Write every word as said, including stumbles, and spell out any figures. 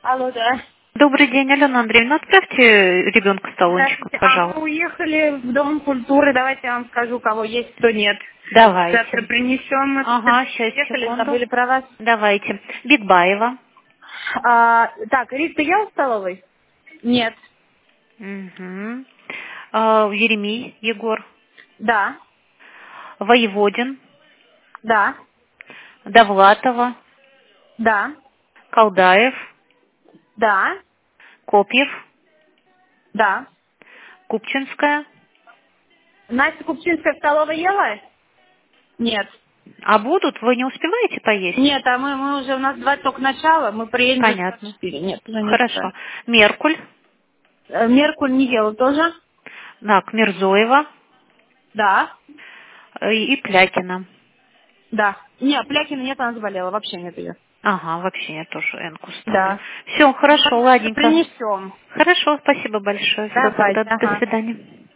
Алло, да. Добрый день, Алена Андреевна. Отправьте ребенка в столончик, Здравствуйте. А пожалуйста. мы уехали в Дом культуры. Давайте я вам скажу, кого есть, кто нет. Завтра Давайте. принесем. Мы Ага, сейчас, уехали, секунду. забыли про вас. Давайте. Битбаева. А, так, Рит, ты ел в столовой? Нет. Угу. А, Еремей Егор. Да. Воеводин. Да. Довлатова. Да. Колдаев. Да. Копьев. Да. Купчинская. Настя Купчинская в столовой ела? Нет. А будут? Вы не успеваете поесть? Нет, а мы, мы уже, у нас два только начала, мы приедем через двадцать Понятно. четыре. Нет, уже не Хорошо. успеваем. Меркуль. Э, Меркуль не ела тоже? Так, Мирзоева. Да. э, И Плякина. Да. Нет, Плякина нет, она заболела, вообще нет ее. Ага, вообще я тоже энку ставлю. Да. Все, хорошо, ладненько. Принесем. Хорошо, спасибо большое. Все, тогда Давайте, до ага. свидания.